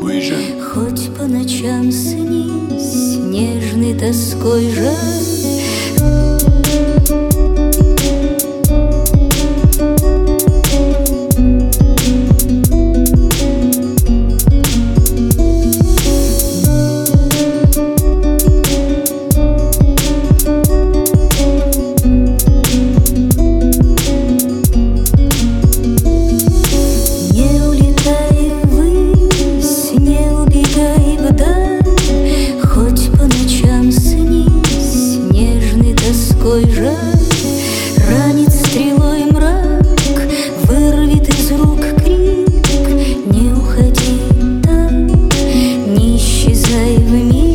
Хоть по ночам снись нежной тоской жаль. Ранит стрелой мрак, вырвет из рук крик. Не уходи так, не исчезай в миг.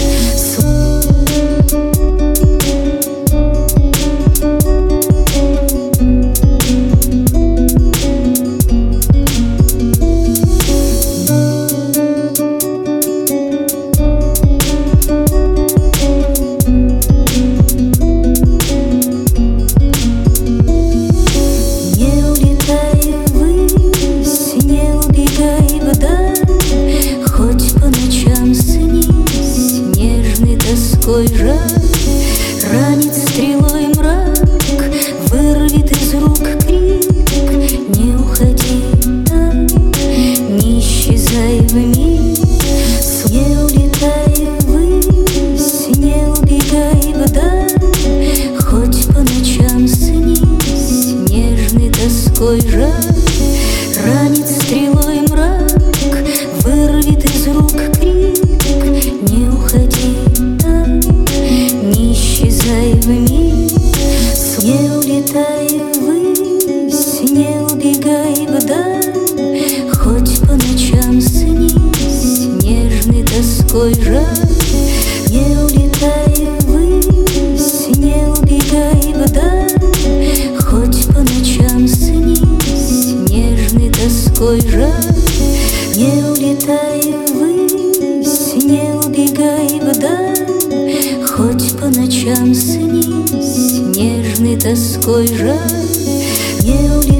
Ранит стрелой мрак, вырвет из рук крик. Не уходи так, не исчезай в миг. Не улетай ввысь, не убегай вдаль. Хоть по ночам снись нежной тоской жаль. Ранит стрелой мрак, вырвет из рук крик. Не уходи в миг. Не улетай ввысь, не убегай вдаль. Хоть по ночам снись нежной тоской жаль. Не улетай ввысь, не убегай вдаль. Хоть по ночам снись нежной тоской жаль. Не улетай ввысь, не убегай вдаль. Хоть по ночам снись нежной тоской жаль. Не улетай.